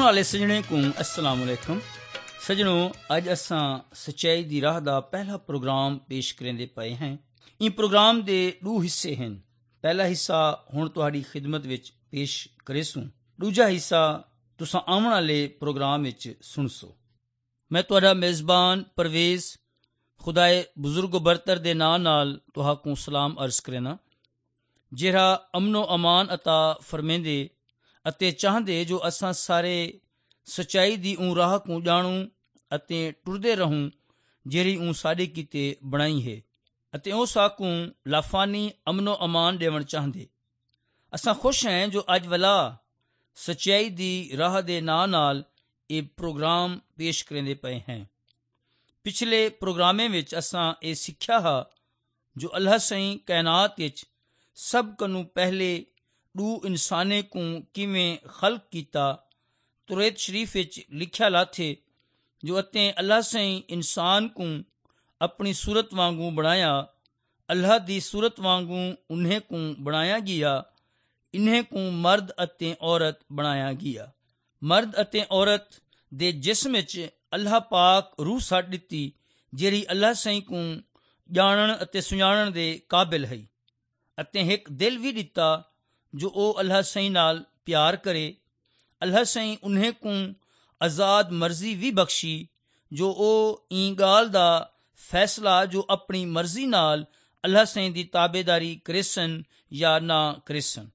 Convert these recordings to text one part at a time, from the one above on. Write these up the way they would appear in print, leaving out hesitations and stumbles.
सुनने वाले सजने को अस्सलाम वालेकुम। सजनों, अज असां सच्चाई दी राह दा पहला प्रोग्राम पेश करेंदे पए हैं। इन प्रोग्राम दे दो हिस्से हैं। पहला हिस्सा हुण तुहाडी खिदमत विच पेश करेसूं, दूजा हिस्सा तुसां आउण वाले प्रोग्राम विच सुनसो। मैं तुहाडा मेज़बान परवेज़ खुदाए बुजुर्ग बरतर दे नां नाल तुहाकू सलाम अर्ज करेना, जेड़ा अमनो अमान अता फरमेंदे ਅਤੇ ਚਾਹੁੰਦੇ ਜੋ ਅਸਾਂ ਸਾਰੇ ਸੱਚਾਈ ਦੀ ਊਂ ਰਾਹ ਕੂ ਜਾਣੂ ਅਤੇ ਟੁਰਦੇ ਰਹੂੰ ਜਿਹੜੀ ਊਂ ਸਾਡੇ ਕੀਤੇ ਬਣਾਈ ਹੈ ਅਤੇ ਉਹ ਸਾਕੂ ਲਾਫਾਨੀ ਅਮਨੋ ਅਮਾਨ ਦੇਵਣ ਚਾਹੁੰਦੇ। ਅਸਾਂ ਖੁਸ਼ ਹਾਂ ਜੋ ਅੱਜ ਵਲਾ ਸੱਚਾਈ ਦੀ ਰਾਹ ਦੇ ਨਾਂ ਨਾਲ ਇਹ ਪ੍ਰੋਗਰਾਮ ਪੇਸ਼ ਕਰਦੇ ਪਏ हैं। ਪਿਛਲੇ ਪ੍ਰੋਗਰਾਮੇ ਵਿੱਚ ਅਸਾਂ ਇਹ ਸਿੱਖਿਆ ਹੈ ਜੋ ਅੱਲਾਹ ਸਈ ਕਾਇਨਾਤ ਵਿੱਚ ਸਭ ਕਨੂੰ ਪਹਿਲੇ दू इंसाने को किवें खल्क किया। तुरैत शरीफ विच लिखिया लाथे जो अते अल्लाह सई इंसान को अपनी सूरत वांगू बनाया, अल्लाह दी सूरत वांगू उन्हें को बनाया गया, इन्हें को मर्द अते औरत बनाया गया। मर्द अते औरत दे जिस्म विच अल्लाह पाक रूह छड्ड दित्ती जेड़ी अल्लाह सई को जानन अते सुञाणन दे काबिल है अते एक दिल भी दिता जो ओ अल्लाह सई नाल प्यार करे। अल्लाह सई उन्हें को आज़ाद मर्जी भी बख्शी जो ओ ई गाल दा फैसला जो अपनी मर्जी नाल अल्लाह सई दी ताबेदारी करेसन या ना करेसन।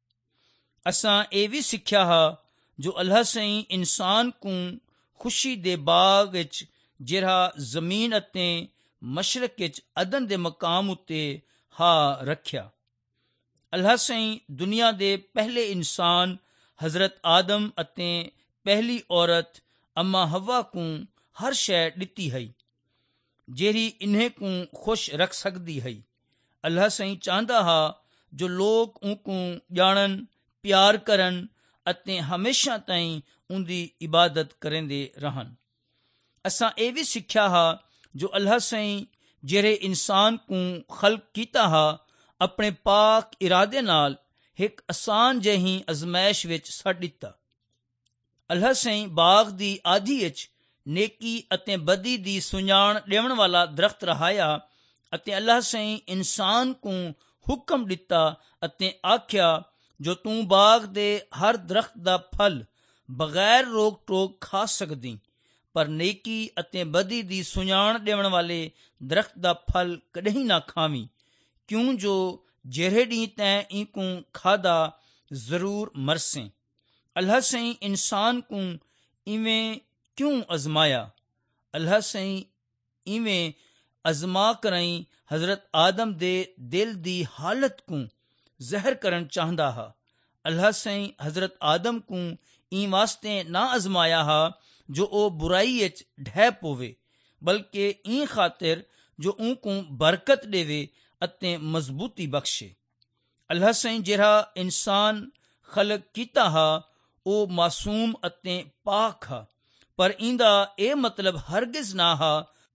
असां ये भी सिक्ख्या हा जो अल्लाह सई इंसान को खुशी दे बाग विच जिहड़ा जमीन अते मशरक विच अदन दे मकाम उत्ते हा रखिया। अल्लाह सई दुनिया दे पहले इंसान हजरत आदम अते पहली औरत अम्मा हवा को हर शै दिती है जेरी इन्हें को खुश रख सकती है। अल्लाह सई चाहता हा जो लोग उनको जानन, प्यार करन अते हमेशा ताईं उनकी इबादत करेंदे रहन। असां ये भी सिक्ख्या हा जो अल्लाह सई जेरे इंसान को खल्क कीता हा अपने पाक इरादे नाल एक आसान जही अजमैश विच छड्ड दिता। अल्लाह सई बाग दी आधी विच नेकी अते बदी दी सुञाण देवण वाला दरख्त रहाया अते अल्लाह सई इंसान को हुक्म दिता अते आख्या जो तू बाग दे हर दरख्त दा फल बगैर रोक टोक खा सकदी, पर नेकी अते बदी दी सुञाण देवण वाले दरख्त दा फल कदहीं ना खावी, क्यों जो जेरे डी तैं इको खादा जरूर मरसे। अल्लाह सई इंसान को इवें क्यों अजमाया? अल्लाह सई इवें अजमा करई हजरत आदम दे दिल दी हालत को जहर करन चाहता हा। अल्लाह सई हजरत आदम को ई वास्ते ना अजमाया हा जो ओ बुराई विच ढह पोवे, बल्कि ई खातिर जो उनको बरकत देवे अते मजबूती बख्शे। अल्लाह सई जेड़ा इंसान खलक कीता हा ओ मासूम अते पाक हा, पर इंदा ए मतलब हरगिज ना हा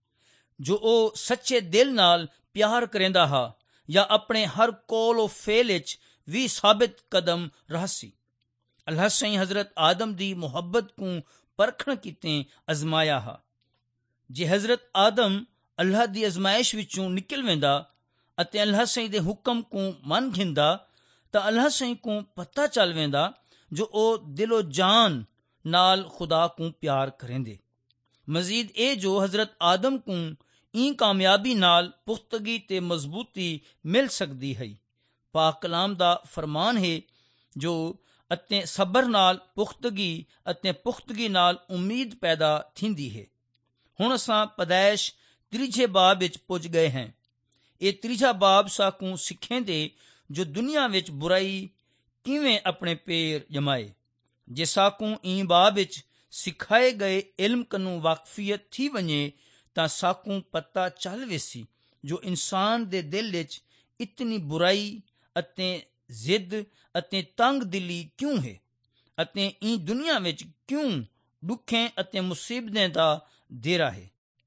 जो ओ सच्चे दिल नाल प्यार करेंदा हा या अपने हर कौल ओ फेल विच भी साबित कदम रहसी। अल्लाह सई हजरत आदम दी मुहब्बत को परखण कीते अजमाया हा। जे हजरत आदम अल्लाह दी अजमाइश विचों निकल वेंदा अते अल्लाह सई दे हुक्म को मन घिंदा तो अल्लाह सई को पता चल वेंदा जो ओ दिलो जान नाल खुदा को प्यार करेंदे। मजीद ए जो हजरत आदम को ई कामयाबी नाल पुख्तगी ते मजबूती मिल सकती है। पाक कलाम दा फरमान है जो अते सबर नाल पुख्तगी अते पुख्तगी नाल उम्मीद पैदा थींदी है। हुण असां पैदाइश त्रीजे बाब विच पुज गए हैं। ये त्रीजा बाब साकू सिखेंदे जो दुनिया विच बुराई किवें अपने पैर जमाए। जे साकू ई बाब विच सिखाए गए इल्म कनू वाकफियत थी वने तां साकू पता चल वेसी जो इंसान दे दिल विच इतनी बुराई अते जिद अते तंग दिली क्यों है अते ई दुनिया विच क्यों दुखें अते मुसीबतें दा देरा है।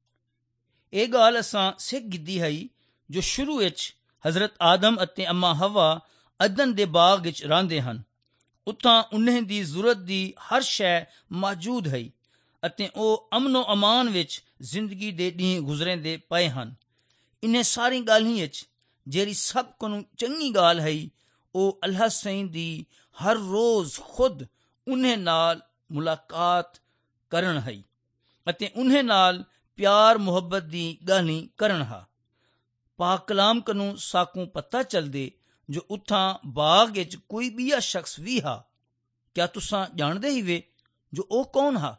ये गाल असां सिख गिद्दी है जो शुरू विच हजरत आदम अते अम्मा हवा अदन दे बाग विच रहंदे हन। ਉੱਥਾਂ ਉन्हें ਦੀ ਜ਼ਰੂਰਤ ਦੀ ਹਰ ਸ਼ੈ ਮੌਜੂਦ ਹੈ ਅਤੇ ਉਹ ਅਮਨੋ ਅਮਾਨ ਵਿੱਚ ਜ਼ਿੰਦਗੀ ਦੇ ਡੀਂਹ ਗੁਜ਼ਰਦੇ ਪਏ ਹਨ। ਇਨੇ ਸਾਰੀ ਗੱਲਾਂ ਵਿੱਚ ਜਿਹੜੀ ਸਭ ਕੋਲੋਂ ਚੰਗੀ ਗੱਲ ਹੈ ਉਹ ਅੱਲਾਹ ਸਈਂ ਦੀ ਹਰ ਰੋਜ਼ ਖੁਦ उन्हें ਨਾਲ ਮੁਲਾਕਾਤ ਕਰਨ ਹੈ ਅਤੇ उन्हें ਨਾਲ ਪਿਆਰ ਮੁਹੱਬਤ ਦੀ ਗੱਲਾਂ ਕਰਨ ਹੈ। ਪਾਕ ਕਲਾਮ ਕਨੂੰ ਸਾਕੂ ਪਤਾ ਚਲਦੇ ਜੋ ਉੱਥਾਂ ਬਾਗ ਵਿੱਚ ਕੋਈ ਬੀਆ ਸ਼ਖਸ ਵੀ ਹਾ। ਕਿਆ ਤੁਸਾਂ ਜਾਣਦੇ ਹੀ ਵੇ ਜੋ ਉਹ ਕੌਣ ਹਾ?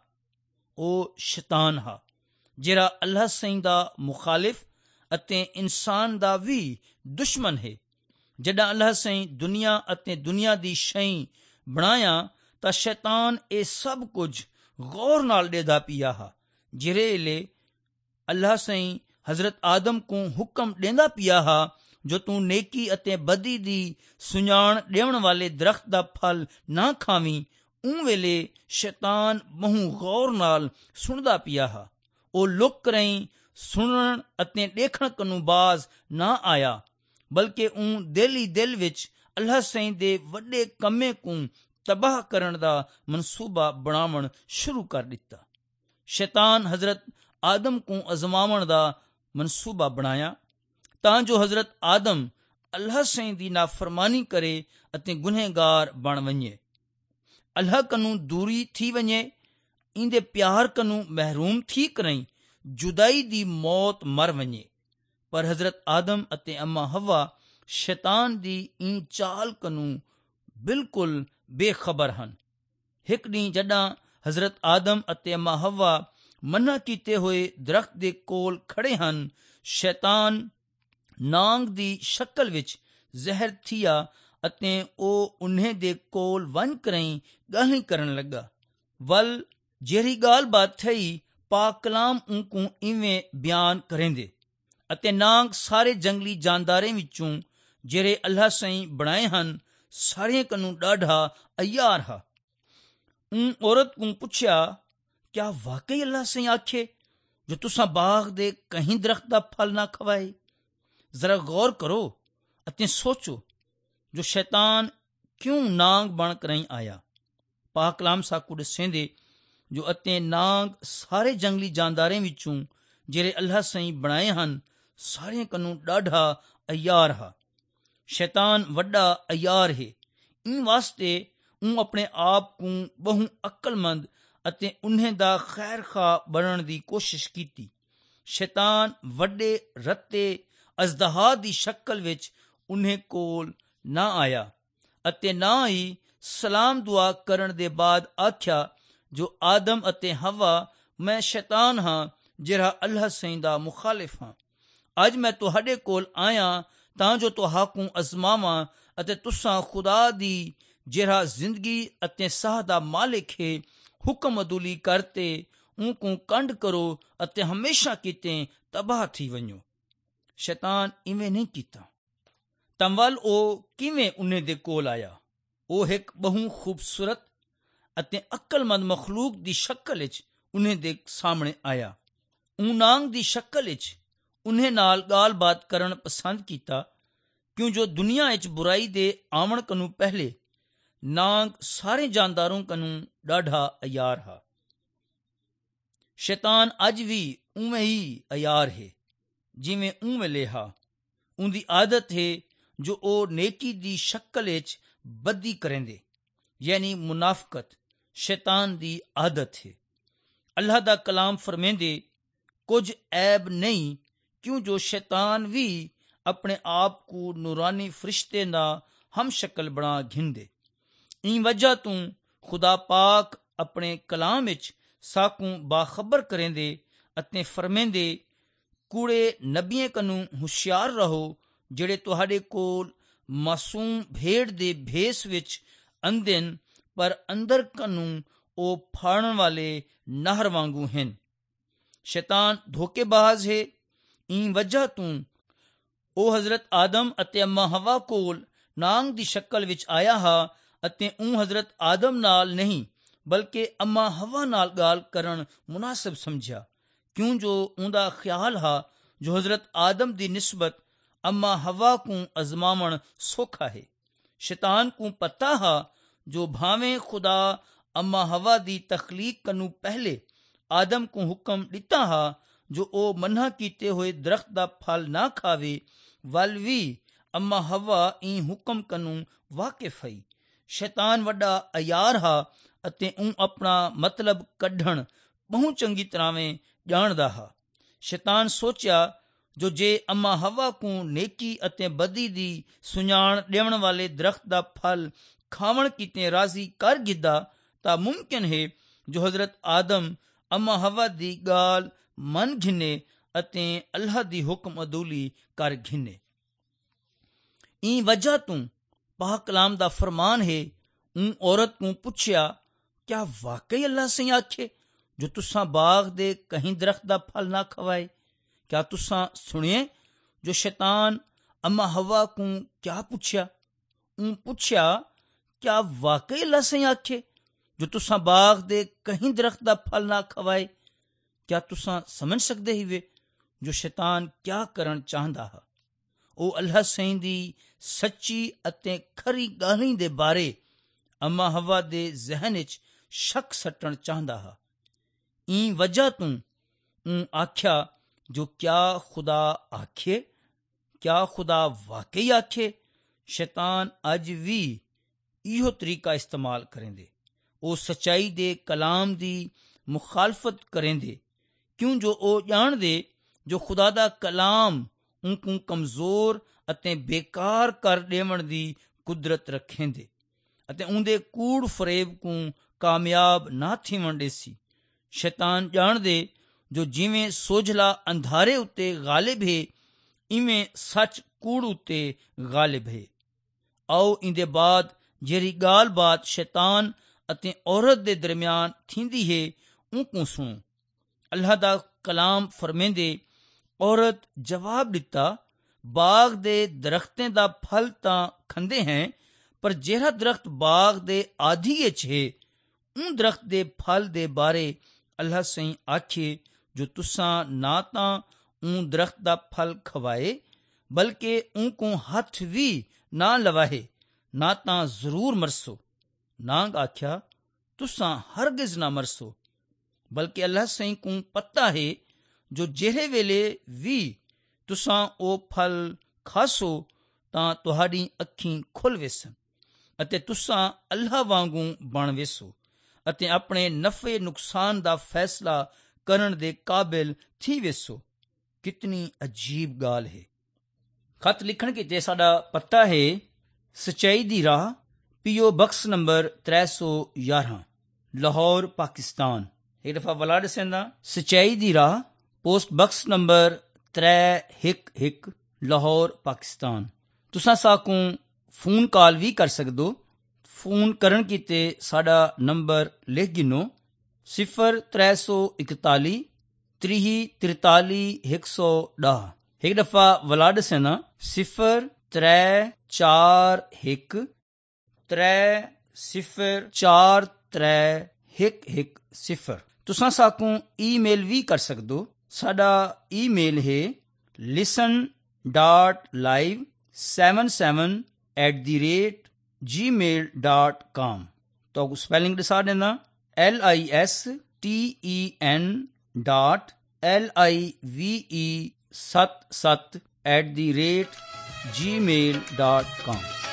ਉਹ ਸ਼ੈਤਾਨ ਹਾ, ਜਿਹੜਾ ਅੱਲਾਹ ਸਈਂ ਦਾ ਮੁਖਾਲਿਫ ਅਤੇ ਇਨਸਾਨ ਦਾ ਵੀ ਦੁਸ਼ਮਣ ਹੈ। ਜਦਾਂ ਅੱਲਾਹ ਸਈਂ ਦੁਨੀਆ ਅਤੇ ਦੁਨੀਆ ਦੀ ਸ਼ਈ ਬਣਾਇਆ ਤਾਂ ਸ਼ੈਤਾਨ ਇਹ ਸਭ ਕੁਝ ਗੌਰ ਨਾਲ ॾेदा ਪਿਆ ਹਾ। ਜਿਹੜੇ ਵੇਲੇ ਅੱਲਾਹ ਸਈਂ ਹਜ਼ਰਤ ਆਦਮ ਨੂੰ ਹੁਕਮ ॾेंदा ਪਿਆ ਹਾ ਜੋ ਤੂੰ ਨੇਕੀ ਅਤੇ ਬਦੀ ਦੀ ਸੁਝਾਣ ॾਿਉਣ ਵਾਲੇ ਦਰਖਤ ਦਾ ਫਲ ਨਾ ਖਾਵੀਂ, ਉਹ ਵੇਲੇ ਸ਼ੈਤਾਨ ਬਹੁ ਗੌਰ ਨਾਲ ਸੁਣਦਾ ਪਿਆ ਹਾ। ਉਹ ਲੁਕ ਰਹੀ ਸੁਣਨ ਅਤੇ ਦੇਖਣ ਕਨੂੰ ਬਾਜ਼ ਨਾ ਆਇਆ, ਬਲਕਿ ਉਹ ਦਿਲ ਹੀ ਦਿਲ ਵਿੱਚ ਅੱਲਾਹ ਸਈਂ ਦੇ ਵੱਡੇ ਕੰਮੇ ਨੂੰ ਤਬਾਹ ਕਰਨ ਦਾ ਮਨਸੂਬਾ ਬਣਾਉਣ ਸ਼ੁਰੂ ਕਰ ਦਿੱਤਾ। ਸ਼ੈਤਾਨ ਹਜ਼ਰਤ ਆਦਮ ਨੂੰ ਅਜ਼ਮਾਉਣ ਦਾ ਮਨਸੂਬਾ ਬਣਾਇਆ ਤਾਂ ਜੋ ਹਜ਼ਰਤ ਆਦਮ ਅੱਲਾਹ ਸਈਂ ਦੀ ਨਾਫਰਮਾਨੀ करे ਅਤੇ ਗੁਨਹਗਾਰ ਬਣ ਵञे, ਅੱਲਾਹ ਕਨੂੰ ਦੂਰੀ थी वञे, इंदे प्यार कनू महरूम थी करई जुदाई दी मौत मर वञे। पर हज़रत आदम अते अम्मा हवा शैतान दी इन चाल कनू बिल्कुल बेखबर हन। हिक ॾींहुं जॾां हज़रत आदम अते अम्मा हवा मना कीते होए दरख्त दे कोल खड़े हन, शैतान नांग दी शक्ल विच ਜ਼ਹਿਰ ਥੀਆ ਅਤੇ ਉਹ ਉन्हें ਦੇ ਕੋਲ ਵੰਝ ਕਰਈ ਗਾਲੀ ਕਰਨ ਲੱਗਾ। ਵੱਲ ਜਿਹੜੀ ਗੱਲ ਬਾਤ ਥਈ ਪਾਕ ਕਲਾਮ ਉਨਕੂ ਇਵੇਂ ਬਿਆਨ ਕਰੇਂਦੇ ਅਤੇ ਨਾਂਗ ਸਾਰੇ ਜੰਗਲੀ ਜਾਨਦਾਰੇ ਵਿੱਚੋਂ ਜਿਹੜੇ ਅੱਲਾਹ ਸਈਂ ਬਣਾਏ ਹਨ ਸਾਰਿਆਂ ਕਨੂੰ ਡਾਢਾ ਅਯਾਰ ਹਾ। ਔਰਤ ਨੂੰ ਪੁੱਛਿਆ, ਕਿਆ ਵਾਕਈ ਅੱਲਾਹ ਸਈਂ ਆਖੇ ਜੋ ਤੁਸਾਂ ਬਾਗ ਦੇ ਕਹੀਂ ਦਰਖਤ ਦਾ ਫਲ ਨਾ ਖਵਾਏ? ਜ਼ਰਾ ਗੌਰ ਕਰੋ ਅਤੇ ਸੋਚੋ ਜੋ ਸ਼ੈਤਾਨ ਕਿਉਂ ਨਾਂਗ ਬਣ ਕਰਈ ਆਇਆ। ਪਾਕ ਕਲਾਮ ਸਾਕੂ ਦੱਸੇਂਦੇ ਜੋ ਅਤੇ ਨਾਂਗ ਸਾਰੇ ਜੰਗਲੀ ਜਾਨਦਾਰਾਂ ਵਿੱਚੋਂ ਜਿਹੜੇ ਅੱਲਾਹ ਸਈਂ ਬਣਾਏ ਹਨ ਸਾਰਿਆਂ ਕਨੂੰ ਡਾਢਾ ਅਯਾਰ ਹਾ। ਸ਼ੈਤਾਨ ਵੱਡਾ ਅਯਾਰ ਹੈ, ਇਨ ਵਾਸਤੇ ਉਹ ਆਪਣੇ ਆਪ ਨੂੰ ਬਹੁ ਅਕਲਮੰਦ ਅਤੇ ਉन्हें ਦਾ ਖੈਰ ਖਾ ਬਣਨ ਦੀ ਕੋਸ਼ਿਸ਼ ਕੀਤੀ। ਸ਼ੈਤਾਨ ਵੱਡੇ ਰੱਤੇ ਅਜ਼ਦਹਾ ਦੀ ਸ਼ਕਲ ਵਿੱਚ उन्हें ਕੋਲ ਨਾ ਆਇਆ ਅਤੇ ਨਾ ਹੀ ਸਲਾਮ ਦੁਆ ਕਰਨ ਦੇ ਬਾਅਦ ਆਖਿਆ ਜੋ ਆਦਮ ਅਤੇ ਹਵਾ ਮੈਂ ਸ਼ੈਤਾਨ ਹਾਂ ਜਿਹੜਾ ਅੱਲਾਹ ਸਈਂ ਦਾ ਮੁਖਾਲਿਫ ਹਾਂ। ਅੱਜ ਮੈਂ ਤੁਹਾਡੇ ਕੋਲ ਆਇਆ ਤਾਂ ਜੋ ਤੁਹਾਨੂੰ ਅਜ਼ਮਾਵਾਂ ਅਤੇ ਤੁਸਾਂ ਖੁਦਾ ਦੀ ਜਿਹੜਾ ਜ਼ਿੰਦਗੀ ਅਤੇ ਸਾਹ ਦਾ ਮਾਲਿਕ ਹੈ ਹੁਕਮ ਅਦੂਲੀ ਕਰਤੇ ਉਹਨੂੰ ਕੰਡ ਕਰੋ ਅਤੇ ਹਮੇਸ਼ਾ ਕਿਤੇ ਤਬਾਹ ਥੀ ਵञो। ਸ਼ੈਤਾਨ ਇਵੇਂ ਨਹੀਂ ਕੀਤਾ। ਤੰਵਲ ਉਹ ਕਿਵੇਂ ਉन्हें ਦੇ ਕੋਲ ਆਇਆ? ਉਹ ਇੱਕ ਬਹੁ ਖੂਬਸੂਰਤ ਅਤੇ ਅਕਲਮੰਦ ਮਖਲੂਕ ਦੀ ਸ਼ਕਲ ਵਿੱਚ उन्हें ਦੇ ਸਾਹਮਣੇ ਆਇਆ। ਉਹ ਨਾਂਗ ਦੀ ਸ਼ਕਲ ਵਿੱਚ उन्हें ਨਾਲ ਗੱਲਬਾਤ ਕਰਨ ਪਸੰਦ ਕੀਤਾ ਕਿਉਂ ਜੋ ਦੁਨੀਆ ਵਿੱਚ ਬੁਰਾਈ ਦੇ ਆਵਣ ਕਨੂੰ ਪਹਿਲੇ ਨਾਂਗ ਸਾਰੇ ਜਾਨਦਾਰਾਂ ਕਨੂੰ ਡਾਢਾ ਅਯਾਰ ਹਾ। ਸ਼ੈਤਾਨ ਅੱਜ ਵੀ ਉਵੇਂ ਹੀ ਅਯਾਰ ਹੈ ਜਿਵੇਂ ਉਹ ਵੇਲੇ ਹਾ। ਉਹਦੀ ਆਦਤ ਹੈ ਜੋ ਉਹ ਨੇਕੀ ਦੀ ਸ਼ਕਲ ਵਿੱਚ ਬਦੀ ਕਰੇਂਦੇ ਯਾਨੀ ਮੁਨਾਫਕਤ ਸ਼ੈਤਾਨ ਦੀ ਆਦਤ ਹੈ। ਅੱਲਾਹ ਦਾ ਕਲਾਮ ਫਰਮੇਂਦੇ ਕੁਝ ਐਬ ਨਹੀਂ ਕਿਉਂ ਜੋ ਸ਼ੈਤਾਨ ਵੀ ਆਪਣੇ ਆਪ को ਨੂਰਾਨੀ ਫਰਿਸ਼ਤੇ ਦਾ ਹਮ ਸ਼ਕਲ ਬਣਾ ਘਿੰਦੇ। ਇਨ ਵਜ੍ਹਾ ਤੋਂ ਖੁਦਾ ਪਾਕ ਆਪਣੇ ਕਲਾਮ ਵਿੱਚ ਸਾਕੂ ਬਾਖਬਰ ਕਰੇਂਦੇ ਅਤੇ ਫਰਮੇਂਦੇ ਕੂੜੇ ਨਬੀਆਂ ਕਨੂੰ ਹੁਸ਼ਿਆਰ ਰਹੋ ਜਿਹੜੇ ਤੁਹਾਡੇ ਕੋਲ ਮਾਸੂਮ ਭੇਡ ਦੇ ਭੇਸ ਵਿੱਚ ਆਂਦੇ ਹਨ ਪਰ ਅੰਦਰ ਕਨੂੰ ਉਹ ਫਾੜਨ ਵਾਲੇ ਨਹਰ ਵਾਂਗੂ ਹਨ। ਸ਼ੈਤਾਨ ਧੋਖੇਬਾਜ਼ ਹੈ। ਇਨ ਵਜ੍ਹਾ ਤੋਂ ਉਹ ਹਜ਼ਰਤ ਆਦਮ ਅਤੇ ਅੰਮਾ ਹਵਾ ਕੋਲ ਨਾਂਗ ਦੀ ਸ਼ਕਲ ਵਿੱਚ ਆਇਆ ਹਾ ਅਤੇ ਉਹ ਹਜ਼ਰਤ ਆਦਮ ਨਾਲ ਨਹੀਂ ਬਲਕਿ ਅੰਮਾ ਹਵਾ ਨਾਲ ਗੱਲ ਕਰਨ ਮੁਨਾਸਬ ਸਮਝਿਆ ਕਿਉਂ ਜੋ ਉਹਦਾ ਖਿਆਲ ਹਾ ਜੋ ਹਜ਼ਰਤ ਆਦਮ ਦੀ ਨਿਸਬਤ ਅੰਮਾ ਹਵਾ को ਅਜ਼ਮਾਵਣ ਸੌਖਾ ਹੈ। ਸ਼ੈਤਾਨ को ਪਤਾ ਹਾ जो भावें खुदा अम्मा हवा दी तखलीक कनु पहले आदम को हुक्म दिता हा जो ओ मना कीते हुए दरख्त दा फल ना खावे, वल भी अम्मा हवा ई हुक्म कनु वाकिफ हई। शैतान वड्डा अयार हा ਅਤੇ ਉਹ ਆਪਣਾ ਮਤਲਬ ਕੱਢਣ ਬਹੁਤ ਚੰਗੀ ਤਰ੍ਹਾਂ ਜਾਣਦਾ ਹੈ। ਸ਼ੈਤਾਨ ਸੋਚਿਆ ਜੋ ਜੇ ਅੰਮਾ ਹਵਾ ਨੂੰ ਨੇਕੀ ਅਤੇ ਬਦੀ ਦੀ ਸੁਝਾਣ ਦੇਣ ਵਾਲੇ ਦਰਖਤ ਦਾ ਫਲ ਖਾਵਣ ਕੀਤੇ ਰਾਜ਼ੀ ਕਰ ਗਿੱਦਾ ਤਾਂ ਮੁਮਕਿਨ ਹੈ ਜੋ ਹਜ਼ਰਤ ਆਦਮ ਅੰਮਾ ਹਵਾ ਦੀ ਗਾਲ ਮੰਨ ਘਿਨੇ ਅਤੇ ਅੱਲਾਹ ਦੀ ਹੁਕਮ ਅਦੂਲੀ ਕਰ ਘਿਨੇ। ई वजह तू पाक कलाम दा फरमान है, उन औरत को पुछया क्या वाकई अल्लाह से आखे जो तुसा बाग दे कहीं दरख्त दा फल ना खवाए। क्या तुसा सुनिए जो शैतान अम्मा हवा को क्या पुछया, उन पुछया क्या वाकई अल्लाह से आखे जो तुसा बाग दे कहीं दरख्त दा फल ना खवाए। क्या तुसा समझ सकते ही वे जो शैतान क्या करन चाहता है। ਉਹ ਅੱਲਾਹ ਸਈਂ ਦੀ ਸੱਚੀ ਅਤੇ ਖਰੀ ਗਾਲੀ ਦੇ ਬਾਰੇ ਅੰਮਾ ਹਵਾ ਦੇ ਜ਼ਹਿਨ ਵਿੱਚ ਸ਼ੱਕ ਸੱਟਣ ਚਾਹੁੰਦਾ ਹੈ। ई वजह तू आख्या जो क्या खुदा आखे, क्या खुदा वाकई आखे। शैतान अज भी इहो तरीका इस्तेमाल करेंदे, ਉਹ सच्चाई दे कलाम दी मुखालफत करेंदे क्यों जो ਉਹ ਜਾਣਦੇ ਜੋ खुदा दा कलाम उनको कमजोर ਅਤੇ बेकार कर देवण दी कुदरत रखेंदे ਅਤੇ ਉਹਦੇ कूड़ फरेब को कामयाब ना थीवण देसी। शैतान ਜਾਣਦੇ ਜੋ ਜਿਵੇਂ ਸੋਝਲਾ ਅੰਧਾਰੇ ਉੱਤੇ ਗਾਲਿਬ ਹੈ ਇਵੇਂ ਸੱਚ ਕੂੜ ਉੱਤੇ ਗਾਲਿਬ ਹੈ। ਆਓ ਇਹਦੇ ਬਾਅਦ ਜਿਹੜੀ ਗੱਲਬਾਤ शैतान ਅਤੇ औरत ਦੇ ਦਰਮਿਆਨ ਥੀਂਦੀ ਹੈ ਉਹ को ਸੁਣੋ। ਅੱਲਾਹ ਦਾ ਕਲਾਮ ਫਰਮਾਉਂਦੇ, औरत जवाब दिता, बाग दे दरख्तें दा फल तां खंदे हैं पर जेड़ा दरख्त बाग दे आधी विच है उन दरख्त दे फल दे बारे अल्लाह सईं आखे जो तुसां ना तां उन दरख्त दा फल खवाए बल्कि उनको हथ भी ना लवाहे ना तां जरूर मरसो। नांग आख्या तुसां हरगिज ना मरसो बल्कि अल्लाह सईं को पता है जो ਜਿਹੜੇ ਵੇਲੇ ਵੀ ਤੁਸਾਂ ਉਹ ਫਲ ਖਾਸੋ ਤਾਂ ਤੁਹਾਡੀ ਅੱਖੀਂ ਖੁੱਲ੍ਹ ਵੇਸਣ ਅਤੇ ਤੁਸਾਂ ਅੱਲਾਹ ਵਾਂਗੂ ਬਣ ਵੇਸੋ ਅਤੇ ਆਪਣੇ ਨਫੇ ਨੁਕਸਾਨ ਦਾ ਫੈਸਲਾ ਕਰਨ ਦੇ ਕਾਬਿਲ ਥੀ ਵੇਸੋ। ਕਿਤਨੀ ਅਜੀਬ ਗੱਲ ਹੈ। ਖਤ ਲਿਖਣ ਕੀਤੇ ਸਾਡਾ ਪਤਾ ਹੈ ਸਚਾਈ ਦੀ ਰਾਹ, ਪੀਓ ਬਕਸ ਨੰਬਰ 311 ਲਾਹੌਰ ਪਾਕਿਸਤਾਨ। ਇੱਕ ਦਫਾ ਵਲਾ ਦਸੇਂਦਾ ਸਚਾਈ ਦੀ ਰਾਹ, post box number 311 Lahore Pakistan. तुसां साकू फोन कॉल भी कर सकदो। फोन करन कीते साडा नंबर लिख गिनो 0341 3043 110। एक दफा वला दसेना 0341 3043 तुसां साकू ईमेल भी कर सकदो। साडा ईमेल है listen.live77@gmail.com। तो स्पेलिंग दसा देना listen.live77@gmail.com।